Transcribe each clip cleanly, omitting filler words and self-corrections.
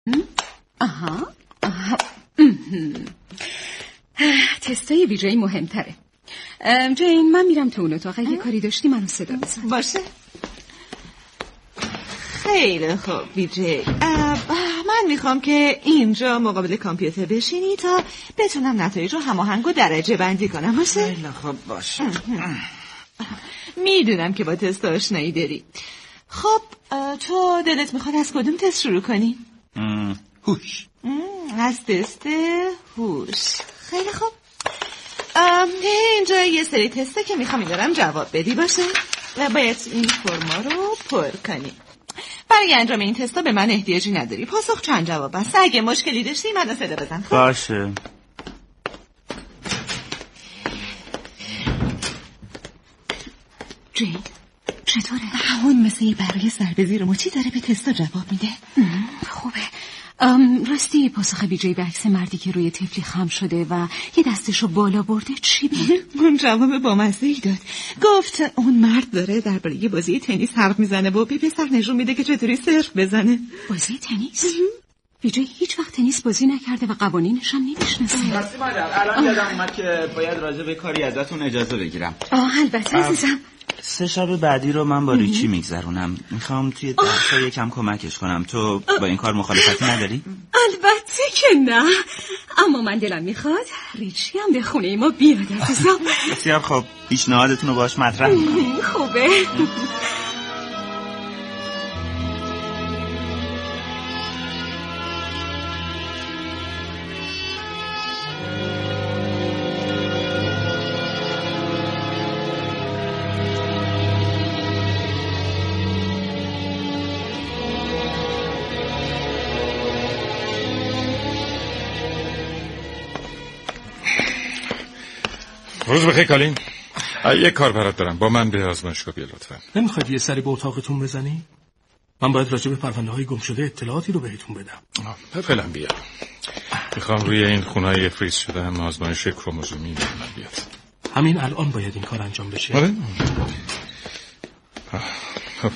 آها. تستای ویژه‌ای مهمتره. جین، من میرم تو اون اتاق. اگه کاری داشتی منو صدا بزن. باشه. خیلی خوب ویجی، من میخوام که اینجا مقابل کامپیوتر بشینی تا بتونم نتایج رو هماهنگ و درجه بندی کنم. باشه؟ خیلی خوب باشه. میدونم که با تست آشنایی داری. خب تو دلت میخواد از کدوم تست شروع کنی؟ هوش. از تست هوش. خیلی خوب. اینجا یه سری تسته که میخوام دارم جواب بدی. باشه؟ باید این فرما رو پر کنی. برای انجام این تستا به من احتیاجی نداری. پاسخ چند جواب است. اگه مشکلی داشتی منو صدا بزن. باشه. جین، چطوره؟ اون مثل یه برای سر به زیر مچی داره به تستا جواب میده. خوبه. راستی پاسخ بیجی به عکس مردی که روی طفلی خم شده و یه دستشو بالا برده چی بود؟ اون جواب بامزه‌ای داد. گفت اون مرد داره درباره یه بازی تنیس حرف میزنه و به پسر نشون میده که چطوری سرو بزنه. بازی تنیس؟ بیجی هیچ وقت تنیس بازی نکرده و قوانینش هم نمیشناسه. راستی مادر، الان یادم اومد که باید راجع به کاری ازتون اجازه بگیرم. البته عزیزم. 3 شب بعدی رو من با ریچی میگذرونم. میخوام توی درس‌ها یکم کمکش کنم. تو با این کار مخالفتی نداری؟ البته که نه، اما من دلم میخواد ریچی هم به خونه ما بیاد عزیزم. بسیار خب، پیشنهادتون رو باهاش مطرح می‌کنم. خوبه. روز بخیر کالین. یک کار برات دارم. با من به آزمایشگاه بیا لطفا. نمیخواید یه سری به اتاقتون بزنی؟ من باید راجع به پرونده های گم شده اطلاعاتی رو بهتون بدم. فعلا بیا. میخوام روی این خونه‌های فریز شده هم آزمایش کروموزومی من بیاد. همین الان باید این کار انجام بشه. آره. خب.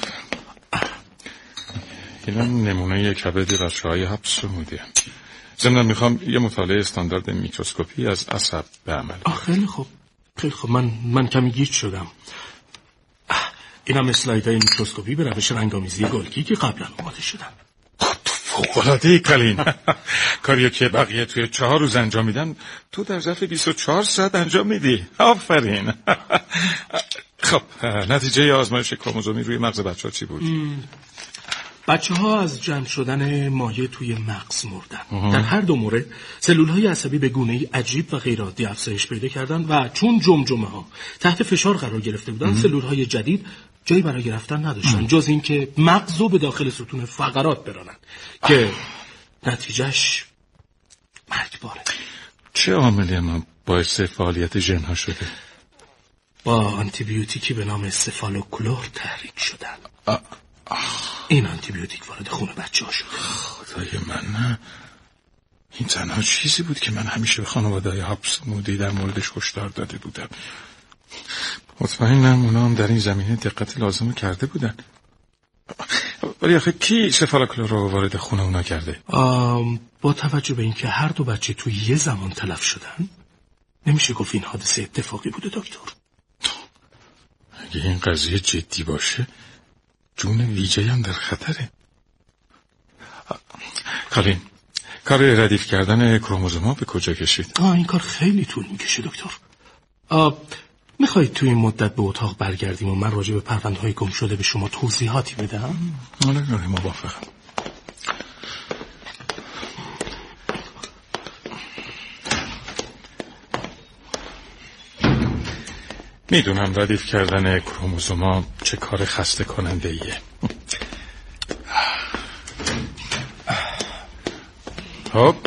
این نمونه کبد بچه‌های حبس عمودی. ضمناً میخوام یه مطالعه استاندارد میکروسکوپی از عصب به عمل. خیلی خوب. خیلی خوب. من کمی گیج شدم. اینم اسلایدهای میکروسکوپی به روش رنگامیزی گلکی که قبلا آماده شدن. فوق‌العاده کالین. کاریو که بقیه توی 4 روز انجام میدن تو در ظرف 24 ساعت انجام میدی. آفرین. خب نتیجه آزمایش کروموزومی روی مغز بچه‌ها چی بود؟ بچه‌ها از جمع شدن مایع توی مغز مردن. در هر دو مورد سلول‌های عصبی به گونه‌ای عجیب و غیرعادی افزایش پیدا کردند و چون جمجمه‌ها تحت فشار قرار گرفته بودند، سلول‌های جدید جایی برای رفتن نداشتن جز این که مغز رو به داخل ستون فقرات برانند که نتیجهش مرگباره. چه عاملی ما باعث فعالیت ژن‌ها شده؟ با آنتیبیوتیکی به نام استفالوکلور تحریک شدن. این آنتیبیوتیک وارد خون بچه‌ها شده. خدای من نه. این تنها چیزی بود که من همیشه به خانواده‌های حبس عمودی در موردش هشدار داده بودم. مطمئنم اونا هم در این زمینه دقت لازم کرده بودن. ولی آخه کی استفالوکلور رو وارد خون اونا کرده؟ با توجه به اینکه هر دو بچه توی یه زمان تلف شدن، نمیشه گفت این حادثه اتفاقی بوده دکتر. اگه این قضیه جدی باشه جون ویجی هم در خطره. کالین، کار ردیف کردن کروموزوم‌ها به کجا کشید؟ این کار خیلی طول میکشه دکتر. میخواید توی این مدت به اتاق برگردیم و من راجع به پرونده‌های گم شده به شما توضیحاتی بدم؟ آره موافقم. میدونم ردیف کردن کروموزوم‌ها چه کار خسته کننده ایه. خب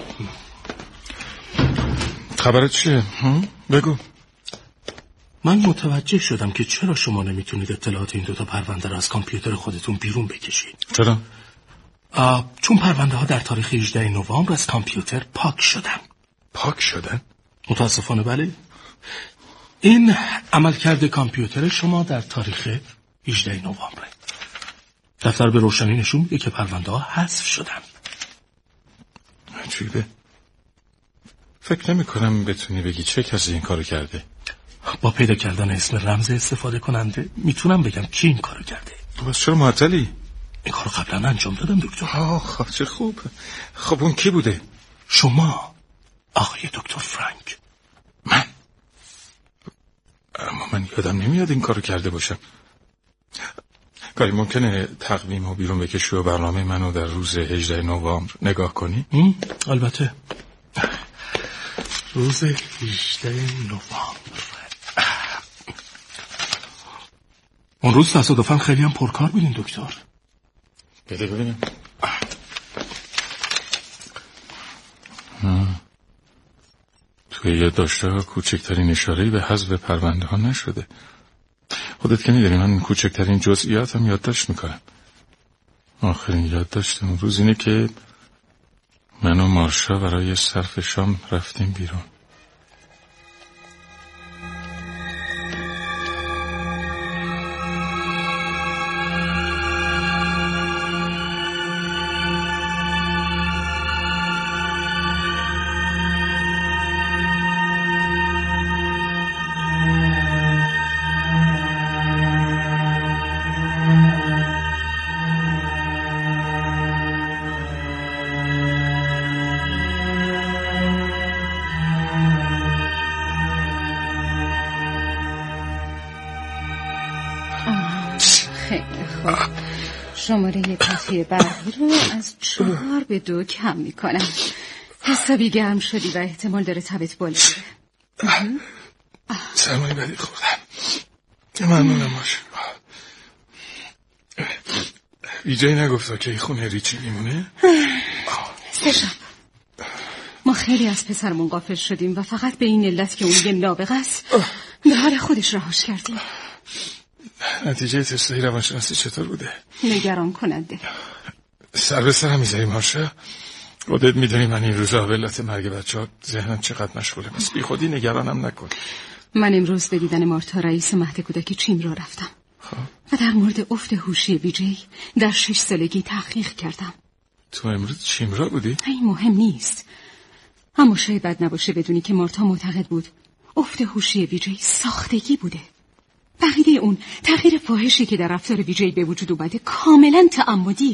خبرت چیه؟ بگو. من متوجه شدم که چرا شما نمیتونید اطلاعات این دوتا پرونده را از کامپیوتر خودتون بیرون بکشید. چرا؟ چون پرونده ها در تاریخ 18 نوامبر از کامپیوتر پاک شدن. پاک شدن؟ متاسفانه بله. این عملکرد کامپیوتر شما در تاریخ 18 نوامبر. دفتر به روشنی نشون میده که پرونده ها حذف شدن. عجیبه. فکر نمی کنم بتونی بگی چه کسی این کارو کرده. با پیدا کردن اسم رمز استفاده کننده میتونم بگم کی این کارو کرده. بس چرا معطلی؟ این کارو قبلا انجام دادم دکتر. آخ چه خوب. خب اون کی بوده؟ شما آقای دکتر فرانک. من؟ اما من یادم نمیاد این کارو کرده باشم. کاری ممکنه تقویم و بیرون بکشی و برنامه منو در روز 18 نوامبر نگاه کنی؟ البته. روز 18 نوامبر. اون روز تصادفاً خیلی هم پرکار بودین دکتر. بده ببینم. توی یادداشت‌ها کوچکترین اشاره‌ای به حذف پرونده ها نشده. خودت که می‌دونی من کوچکترین جزئیاتم یادداشت میکنم. آخرین یادداشت اون روز اینه که من و مارشا برای صرف شام رفتیم بیرون. شماره قطعه برقی رو از 4 به 2 کم میکنم. حسابی گرم شدی و احتمال داره تبت بالا بره. سرمایه بدی خوردم. ممنونم باشه. ایجایی نگفتا که این خونه ریچی میمونه؟ 3 شب ما خیلی از پسرمون غافل شدیم و فقط به این علت که اون یه نابغه است به حال خودش رهاش کردیم. نتیجه تستای روانشناسی چطور بوده؟ نگران کننده. سر به سرم میذاری مارشا؟ خودت میدونی من این روزا به علت مرگ بچه‌ها ذهنم چقدر مشغوله. بس بی خودی نگرانم نکن. من امروز به دیدن مارتا رئیس مهد کودک چین را رفتم و در مورد افت هوشی ویجی در 6 سالگی تحقیق کردم. تو امروز چیمرا بودی؟ این مهم نیست، اما شاید بد نباشه بدونی که مارتا معتقد بود افت هوشی ویجی ساختگی بوده. بقیده اون تغییر فاحشی که در رفتار ویجی به وجود اومده کاملا تعمدیه.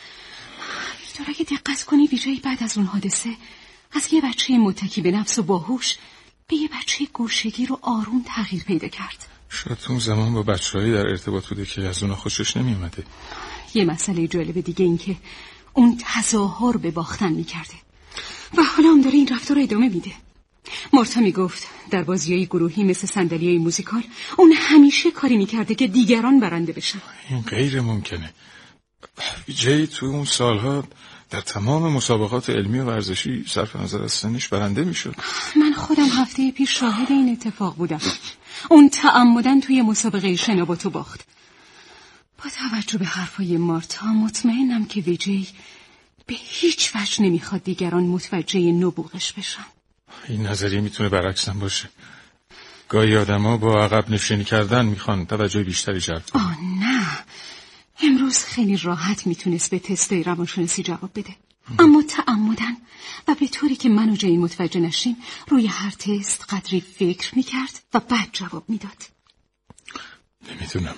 تو اگه دقت کنی ویجی بعد از اون حادثه از یه بچه متکی به نفس و باهوش به یه بچه گوشگیر و آروم تغییر پیدا کرد. شاید اون زمان با بچه‌هایی در ارتباط بوده که از اونها خوشش نمی اومده. یه مسئله جالب دیگه این که اون تظاهر به باختن میکرده و حالا هم داره این رفتار رو ادامه میده. مارتا میگفت در بازی‌های گروهی مثل صندلی‌های موزیکال اون همیشه کاری میکرده که دیگران برنده بشن. این غیر ممکنه. ویجی تو اون سالها در تمام مسابقات علمی و ورزشی صرف نظر از سنش برنده میشد. من خودم هفته پیش شاهد این اتفاق بودم. اون تعمدن توی مسابقه شنا با تو باخت. با توجه به حرفای مارتا مطمئنم که ویجی به هیچ وجه نمیخواد دیگران متوجه نبوغش بشن. این نظریه میتونه برعکسم باشه. گاهی آدما با عقب نشینی کردن میخوان توجه بیشتری جلب کنن. نه، امروز خیلی راحت میتونست به تستای روانشناسی جواب بده. اما تعمدن و به طوری که من و جایی متوجه نشیم روی هر تست قدری فکر میکرد و بعد جواب میداد. نمیدونم،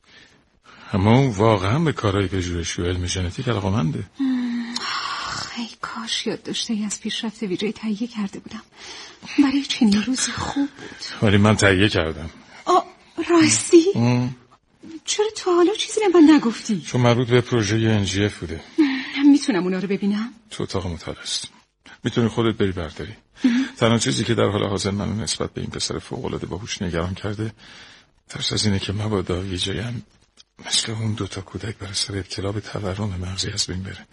اما اون واقعا به کارهای پژوهشی و علم ژنتیک علاقه‌منده. ای کاش یادداشته‌ای از پیشرفت ویجی تهیه کرده بودم. برای چنین روزی خوب بود. ولی من تهیه کردم. راستی؟ چرا تا حالا چیزی به من نگفتی؟ چون مربوط به پروژه NGF بوده. میتونم اونا رو ببینم؟ تو اتاق مطالعه است. میتونی خودت بری برداری. تنها چیزی که در حال حاضر منو نسبت به این پسر فوق‌العاده باهوش نگران کرده ترس از اینه که مبادا ویجی هم مثل اون 2 کودک بر اثر ابتلا به تورم مغزی از بین بره.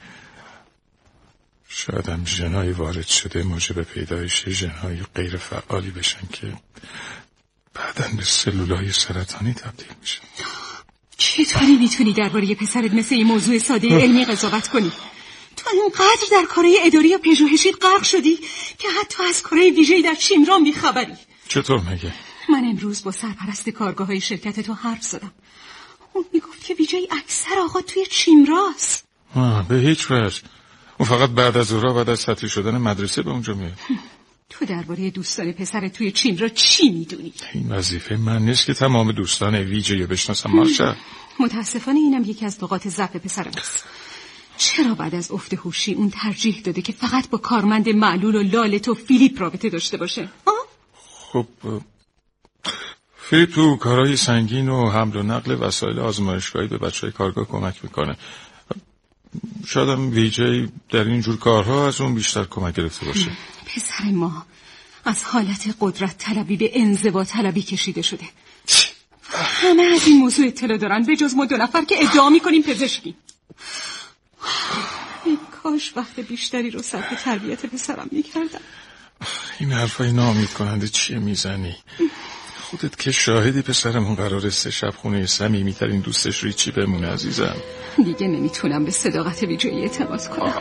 شاید هم ژن‌های وارد شده موجب پیدایش ژن‌های غیر فعالی بشن که بعداً به سلولای سرطانی تبدیل میشن. چطوری میتونی درباره پسرت مثل این موضوع ساده علمی قضاوت کنی؟ تو اینقدر در کارهای اداری و پژوهشی غرق شدی که حتی از کارهای ویژه‌ای در چیمران بی‌خبری. چطور مگه؟ من امروز با سرپرست کارگاه‌های شرکت تو حرف زدم. اون میگفت که ویژه‌ای اکثر اوقات توی چیمراست. به هیچ وجه. اون فقط بعد از ظهر بعد از تعطیل شدن مدرسه به اونجا میاد. تو درباره دوستان پسر توی چین را چی میدونی؟ این وظیفه من نیست که تمام دوستان ویژه رو بشناسم مارشا. متاسفانه اینم یکی از نقاط ضعف پسرم است. چرا بعد از افت هوشی اون ترجیح داده که فقط با کارمند معلول و لالت و فیلیپ رابطه داشته باشه؟ خب فیلیپ تو کارهای سنگین و حمل و نقل وسایل آزمایشگاهی به بچهای کارگاه کمک میکنه. شاید هم ویجی در این جور کارها از اون بیشتر کمک گرفته باشه. پسر ما از حالت قدرت طلبی به انزوا طلبی کشیده شده. همه از این موضوع اطلاع دارن به جز ما 2 نفر که ادعا میکنیم پزشکی. ای کاش وقت بیشتری رو صرف تربیت پسرم میکردم. این حرفای ناامید کننده چیه میزنی؟ خودت که شاهدی پسرمون قراره 3 شب خونه صمیمی‌ترین دوستش روی چی بمونه عزیزم. دیگه نمیتونم به صداقت ویجی اعتماد کنم.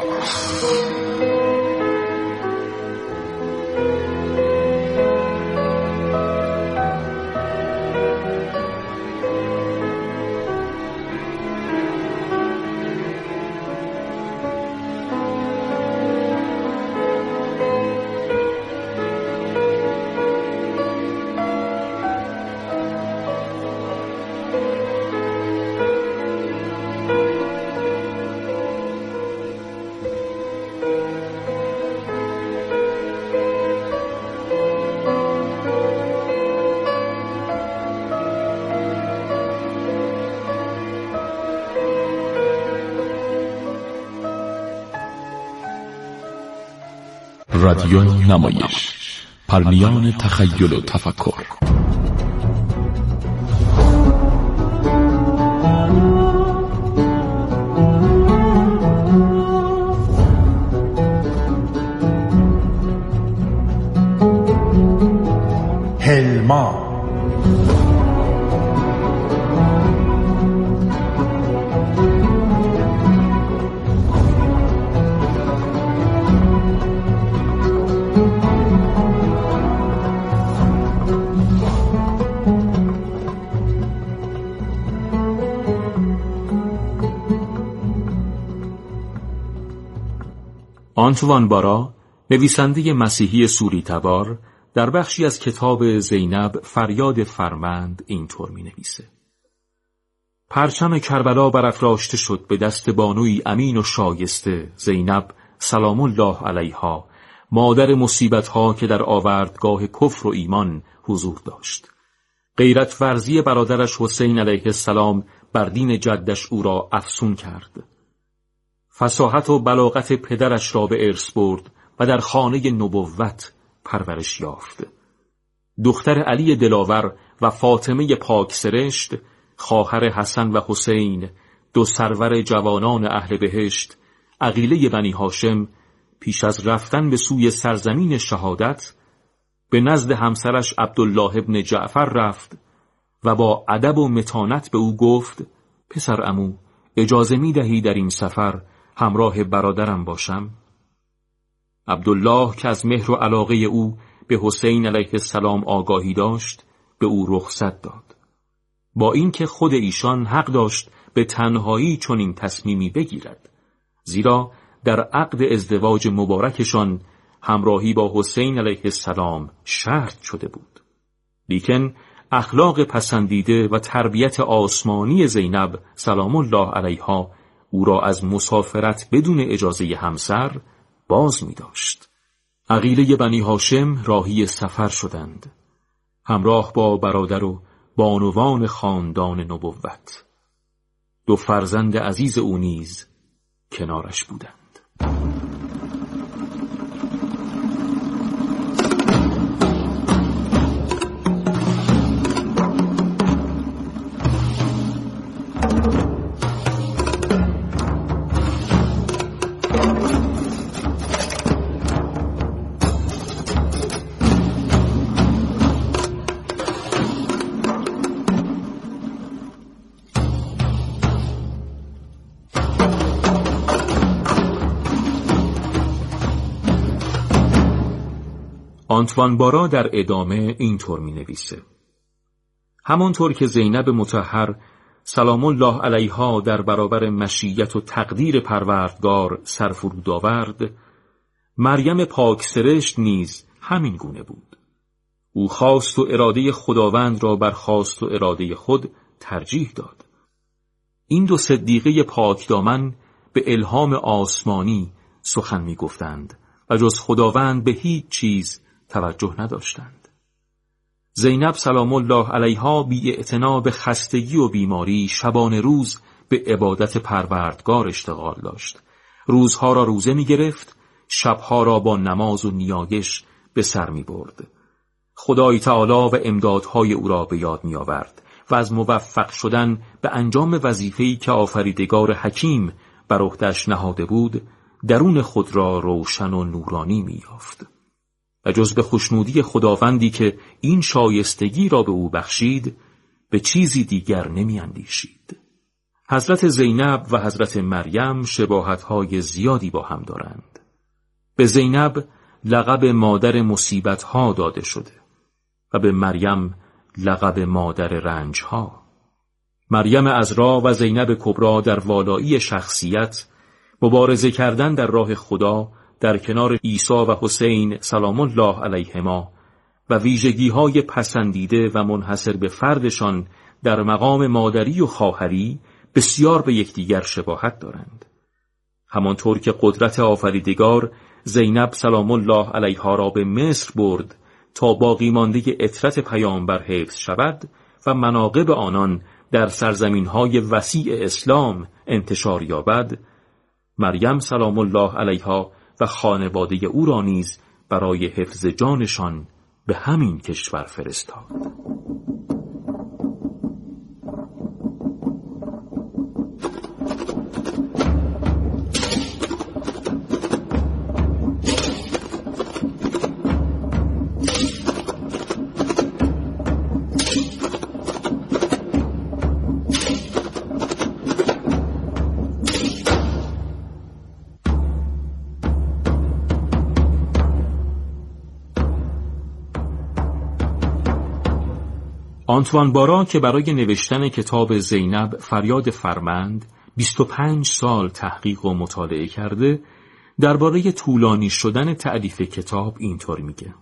رادیو نمایش، پرمیان تخیل و تفکر. هلما آنتوان بارا، نویسنده مسیحی سوری تبار، در بخشی از کتاب زینب فریاد فرمند اینطور می نویسه: پرچم کربلا برافراشته شد به دست بانوی امین و شایسته، زینب سلام الله علیها، مادر مصیبتها که در آوردگاه کفر و ایمان حضور داشت. غیرت ورزی برادرش حسین علیه السلام بر دین جدش او را افسون کرد. فصاحت و بلاغت پدرش را به ارث برد و در خانه نبوت پرورش یافت. دختر علی دلاور و فاطمه پاک سرشت، خواهر حسن و حسین، 2 سرور جوانان اهل بهشت، عقیله بنی هاشم، پیش از رفتن به سوی سرزمین شهادت به نزد همسرش عبدالله ابن جعفر رفت و با ادب و متانت به او گفت: پسر عمو، اجازه می دهی در این سفر همراه برادرم باشم؟ عبدالله که از مهر و علاقه او به حسین علیه السلام آگاهی داشت، به او رخصت داد، با اینکه خود ایشان حق داشت به تنهایی چنین تصمیمی بگیرد، زیرا در عقد ازدواج مبارکشان همراهی با حسین علیه السلام شرط شده بود. لیکن اخلاق پسندیده و تربیت آسمانی زینب سلام الله علیها او را از مسافرت بدون اجازه همسر باز می داشت. عقیله بنی هاشم راهی سفر شدند، همراه با برادر و بانوان خاندان نبوت. 2 فرزند عزیز او نیز کنارش بودند. آنتوان بارا در ادامه اینطور می نویسه: همانطور که زینب مطهر سلام الله علیها در برابر مشیت و تقدیر پروردگار سرفرود آورد، مریم پاک سرشت نیز همین گونه بود. او خواست و اراده خداوند را بر خواست و اراده خود ترجیح داد. این دو صدیقه پاک دامن به الهام آسمانی سخن می گفتند و جز خداوند به هیچ چیز توجه نداشتند. زینب سلام الله علیها بی اعتنا به خستگی و بیماری شبانه روز به عبادت پروردگار اشتغال داشت. روزها را روزه می گرفت، شبها را با نماز و نیایش به سر می برد. خدای تعالی و امدادهای او را به یاد می آورد و از موفق شدن به انجام وظیفه‌ای که آفریدگار حکیم بر عهده‌اش نهاده بود، درون خود را روشن و نورانی می یافت. و جز به خوشنودی خداوندی که این شایستگی را به او بخشید، به چیزی دیگر نمی اندیشید. حضرت زینب و حضرت مریم شباهت‌های زیادی با هم دارند. به زینب لقب مادر مصیبت‌ها داده شده و به مریم لقب مادر رنج‌ها. مریم عذرا و زینب کبری در والایی شخصیت، مبارزه کردن در راه خدا در کنار عیسی و حسین سلام الله علیهما و ویژگی‌های پسندیده و منحصر به فردشان در مقام مادری و خواهری بسیار به یکدیگر شباهت دارند. همانطور که قدرت آفریدگار زینب سلام الله علیها را به مصر برد تا باقی مانده عطرت پیامبر حفظ شود و مناقب آنان در سرزمین‌های وسیع اسلام انتشار یابد، مریم سلام الله علیها و خانواده او را نیز برای حفظ جانشان به همین کشور فرستاد. آنتوان بارا که برای نوشتن کتاب زینب فریاد فرمند 25 سال تحقیق و مطالعه کرده، درباره طولانی شدن تألیف کتاب اینطور میگه: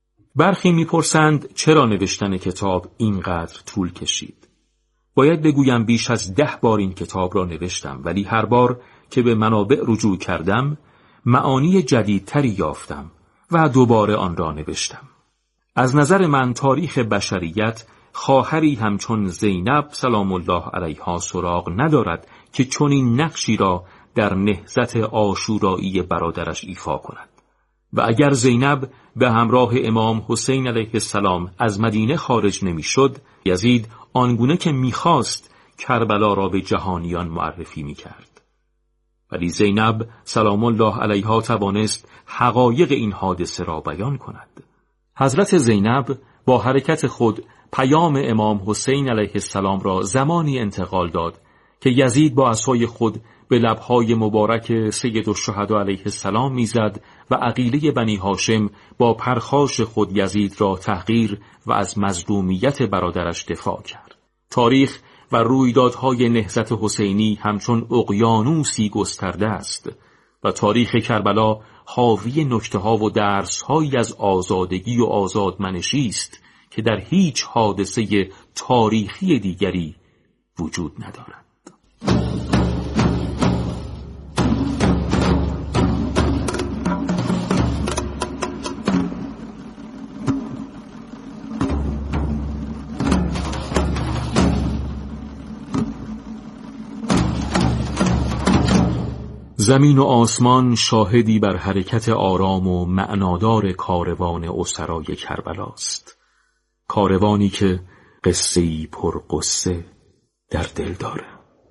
برخی میپرسند چرا نوشتن کتاب اینقدر طول کشید. باید بگویم بیش از 10 بار این کتاب را نوشتم، ولی هر بار که به منابع رجوع کردم معانی جدیدتری یافتم و دوباره آن را نوشتم. از نظر من تاریخ بشریت خواهری همچون زینب سلام الله علیها سراغ ندارد که چنین نقشی را در نهضت عاشورایی برادرش ایفا کند. و اگر زینب به همراه امام حسین علیه السلام از مدینه خارج نمی‌شد، یزید آنگونه که می‌خواست کربلا را به جهانیان معرفی می‌کرد. ولی زینب سلام الله علیها توانست حقایق این حادثه را بیان کند. حضرت زینب با حرکت خود پیام امام حسین علیه السلام را زمانی انتقال داد که یزید با عصای خود به لبهای مبارک سید الشهدا علیه السلام میزد و عقیله بنی هاشم با پرخاش خود یزید را تحقیر و از مظلومیت برادرش دفاع کرد. تاریخ و رویدادهای نهضت حسینی همچون اقیانوسی گسترده است و تاریخ کربلا حاوی نکته‌ها و درس‌هایی از آزادگی و آزادمنشی است که در هیچ حادثه تاریخی دیگری وجود ندارد. زمین و آسمان شاهدی بر حرکت آرام و معنادار کاروان اسرای کربلاست. کاروانی که قصه‌ای پر قصه در دل داره.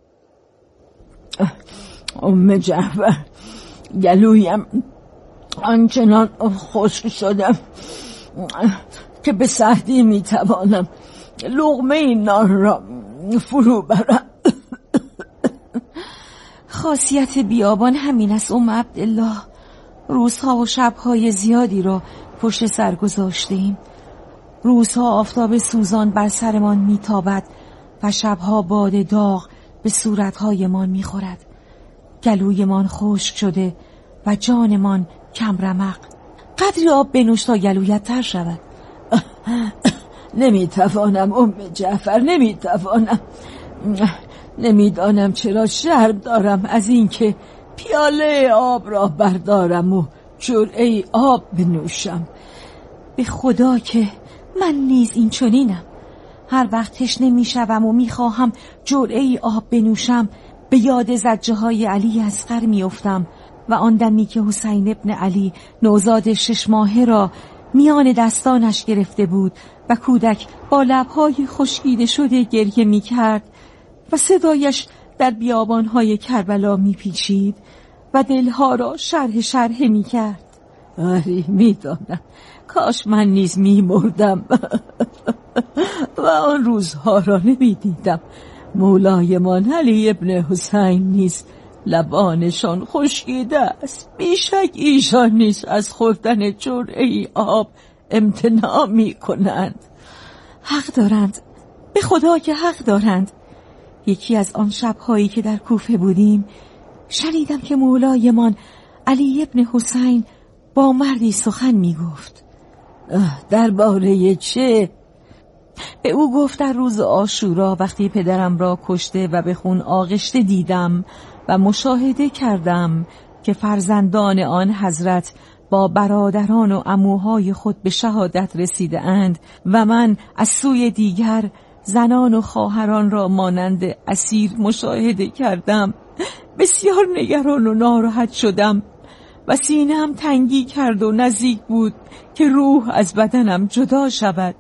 ام جعفر، گلویم آنچنان خشک شدم که به سختی میتوانم لقمه نان را فرو برم. خاصیت بیابان همین است ام عبدالله. روزها و شبهای زیادی را پشت سر گذاشتیم. روزها آفتاب سوزان بر سرمان میتابد و شبها باد داغ به صورتهایمان میخورد. گلویمان خشک شده و جانمان کم رمق. قدری آب بنوش تا گلویت تر شود. نمیتوانم ام جعفر، نمیتوانم. نمیدانم چرا شرم دارم از اینکه پیاله آب را بردارم و جرعه آب بنوشم. به خدا که من نیز این چنینم. هر وقت تشنه میشوم و میخواهم جرعه آب بنوشم به یاد زجه های علی اصغر میافتم و آن دمی که حسین ابن علی نوزاد 6 ماهه را میان دستانش گرفته بود و کودک با لبهای خشکیده شده گریه میکرد و صدایش در بیابانهای کربلا میپیچید و دلها را شرح میکرد. آری میدانم، کاش من نیز میمردم و آن روزها را نمیدیدم. مولایمان علی ابن حسین نیز لبانشان خشکیده است. بیشک ایشان نیز از خوردن جرعه آب امتناع میکنند. حق دارند، به خدا که حق دارند. یکی از آن شبهایی که در کوفه بودیم شنیدم که مولایمان علی ابن حسین با مردی سخن میگفت. درباره چه؟ به او گفت در روز عاشورا وقتی پدرم را کشته و به خون آغشته دیدم و مشاهده کردم که فرزندان آن حضرت با برادران و عموهای خود به شهادت رسیده اند و من از سوی دیگر زنان و خواهران را مانند اسیر مشاهده کردم. بسیار نگران و ناراحت شدم و سینه‌ام تنگی کرد و نزدیک بود که روح از بدنم جدا شود.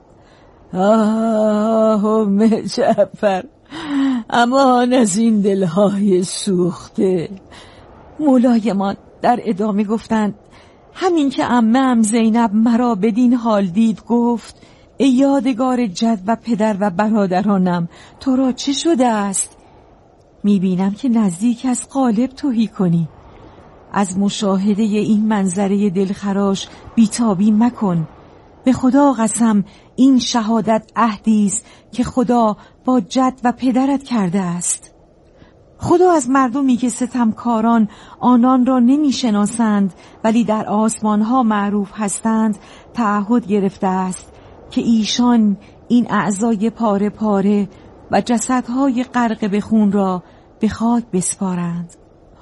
ام جعفر، امان از این دلهای سوخته. مولایمان در ادامه گفتند همین که عمه‌ام زینب مرا بدین حال دید گفت ای یادگار جد و پدر و برادرانم، تو را چه شده است؟ میبینم که نزدیک از قالب تهی کنی. از مشاهده این منظره دلخراش بیتابی مکن. به خدا قسم این شهادت عهدی است که خدا با جد و پدرت کرده است. خدا از مردمی که ستمکاران آنان را نمیشناسند ولی در آسمانها معروف هستند تعهد گرفته است که ایشان این اعضای پاره پاره و جسدهای غرق به خون را به خاک بسپارند.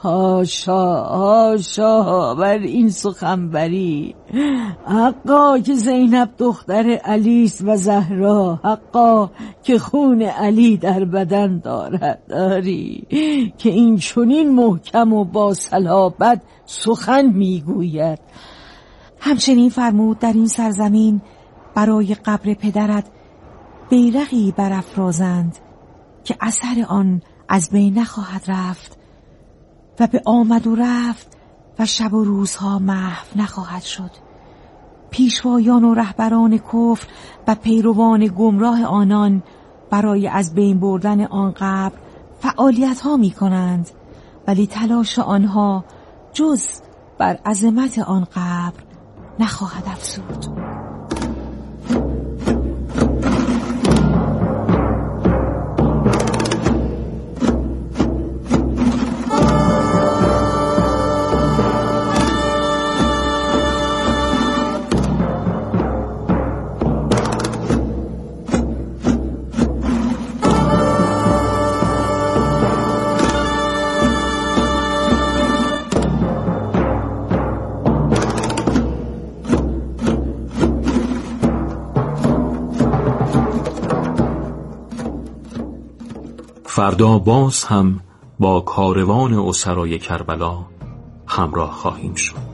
هاشا بر این سخنوری. حقا که زینب دختر علی است و زهرا، حقا که خون علی در بدن دارد. داری که این چنین محکم و با صلابت سخن میگوید. همچنین فرمود در این سرزمین برای قبر پدرت بیرقی برافرازند که اثر آن از بین نخواهد رفت و به آمد و رفت و شب و روزها محو نخواهد شد. پیشوایان و رهبران کفر و پیروان گمراه آنان برای از بین بردن آن قبر فعالیت ها می کنند ولی تلاش آنها جز بر عظمت آن قبر نخواهد افزود. فردا باز هم با کاروان اسرای کربلا همراه خواهیم شد.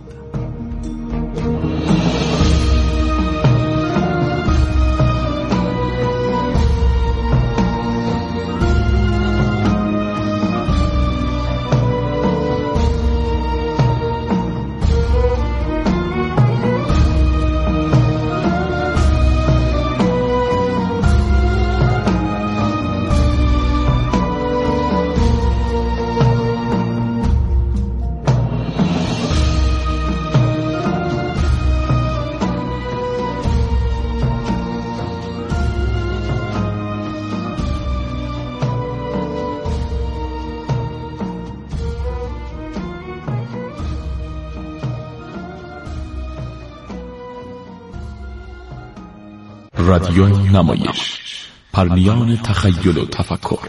رادیو نمایش، پرنیان تخیل و تفکر.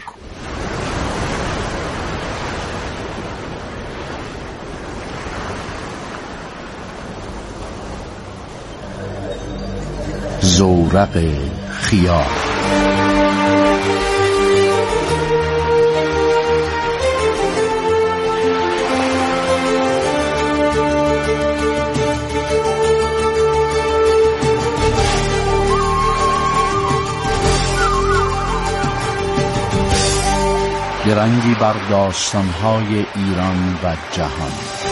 زورق خیال. درنگی بر داستان‌های ایران و جهان.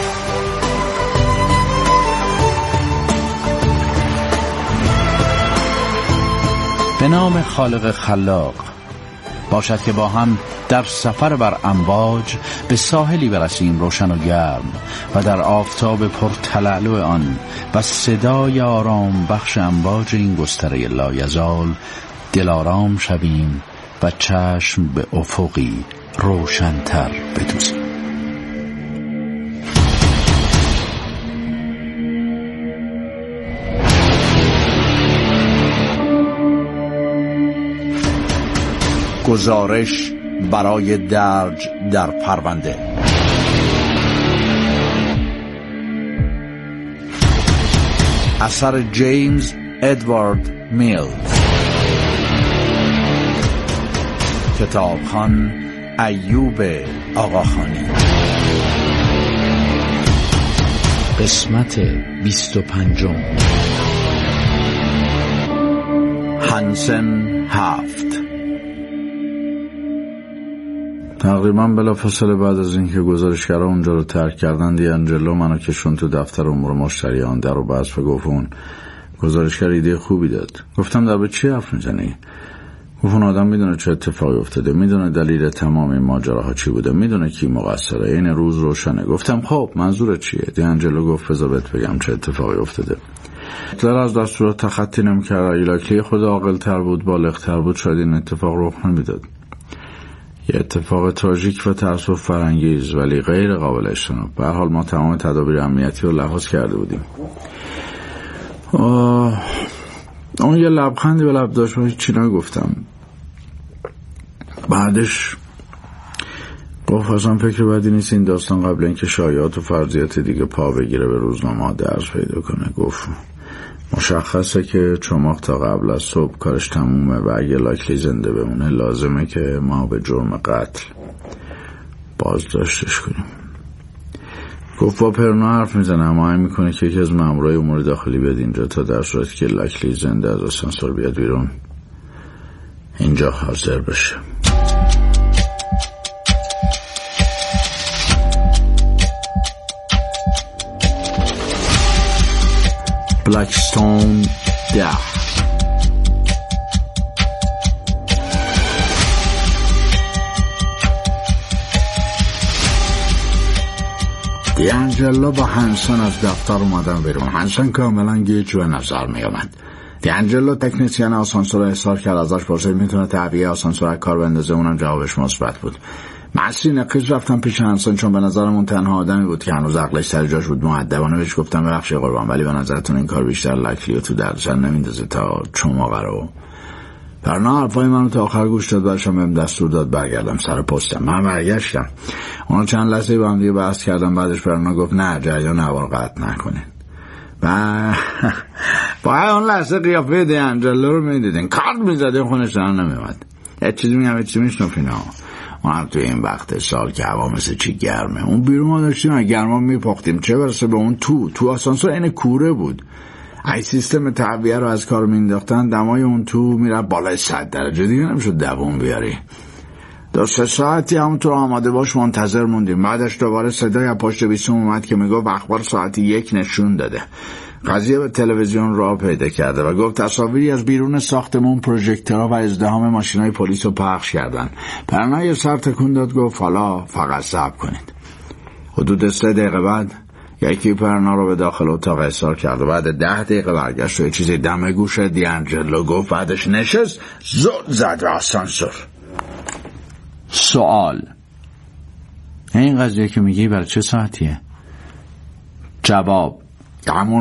به نام خالق خلاق. باشد که با هم در سفر بر امواج به ساحلی برسیم روشن و گرم و در آفتاب پرتلالو آن و صدای آرام بخش امواج این گستره لایزال دلارام شویم و چشم به افقی روشن‌تر بدوزیم. گزارش برای درج در پرونده. اثر جیمز ادوارد میلز. کتابخوان ایوب آقاخانی. قسمت 25. هانسن 7. تقریبا بلافاصله بعد از اینکه گزارشگرا اونجا رو ترک کردن، دیانجلو منو کشون تو دفتر امور مشتریان. در و بس و گفت اون گزارشگر ایده خوبی داد. گفتم در به چی حرف میزنی؟ گفت اون آدم میدونه چه اتفاقی افتاده، میدونه دلیل تمام این ماجراها چی بوده، میدونه کی مقصره، این روز روشنه. گفتم خب منظورت چیه؟ دیانجلو گفت بذار بهت بگم چه اتفاقی افتاده. هیتلر از دستورات تخطی نمی‌کرد. ایلاکلی خود عاقل‌تر بود، بالغ‌تر بود، شاید این اتفاق رخ نمیداد. یه اتفاق تراژیک و تأسف فرانگیز ولی غیر قابل اجتناب. به هر حال ما تمام تدابیر امنیتی رو لحاظ کرده بودیم. اون یه لبخندی به لب داشت و هیچی نگفتم. بعدش گفت اصلا فکر بدی نیست این داستان قبل اینکه شایعات و فرضیات دیگه پا بگیره به روزنامه‌ها درز پیدا کنه. گفت مشخصه که چماق تا قبل از صبح کارش تمومه و اگه لاکلی زنده بمونه لازمه که ما به جرم قتل بازداشتش کنیم. گفت با پرنا حرف میزنه، اما میکنه که یکی از مامورای امور داخلی بیاد اینجا تا در صورتی که لاکلی زنده از آسانسور بیاد بیرون اینجا حاضر بشه. بلکستون 10. دیانجلو با هانسن از دفتر اومدن بیرون. هانسن کاملا گیج به نظر می آمد. دیانجلو تکنسین آسانسور رو احضار کرد، ازش پرسید میتونه تعبیه آسانسور کار بندازه. اونم جوابش مثبت بود. معصی نقیز رفتم پیش هانسن چون به نظرمون تنها آدمی بود که هنوز عقلش سر جاش بود. مؤدبانه بهش گفتم ببخشید قربان، ولی به نظرتون این کار بیشتر لاکلی تو دردسر نمیندازه تا چماقه رو؟ پرنا حرفای منو تا آخر گوش داد، بعدشم بهم دستور داد برگردم سر پستم. من برگشتم. اونا چند لحظه با هم دیگه بحث کردم. بعدش پرنا گفت نه جریان هوا قطع نکنین. با اون لحظه قیافه دیانجلو رو میدیدین، کارت میزده خونش در نمیمد. یه چیزی میگم، یه چیزی میشنفین ها. اونم توی این وقت سال که هوا مثل چی گرمه. اون بیرون ما داشتیم گرما میپختیم، چه برسه به اون تو آسانسور این کوره بود. ای سیستم تعبیه رو از کار مینداختن، دمای اون تو میره بالای 100 درجه دیگه نمیشد دووم بیاری. 2-3 ساعتی همونطور آماده باش منتظر موندیم. بعدش دوباره صدای پشت بیسیم اومد که میگفت اخبار ساعت 1 نشون داده. قضیه به تلویزیون راه پیدا کرده و گفت تصاویری از بیرون ساختمون، پروژکتورها و ازدحام ماشینای پلیس رو پخش کردن. پرنای سر تکون داد، گفت حالا فقط صبر کنید. حدود 3 دقیقه بعد یکی پرنا رو به داخل اتاق احضار کرد و بعد 10 دقیقه برگشت و یه چیزی دم گوش دیانجلو گفت. بعدش نشست زد زد آسانسور. سوال: این قضیه که میگی برای چه ساعتیه؟ جواب: همون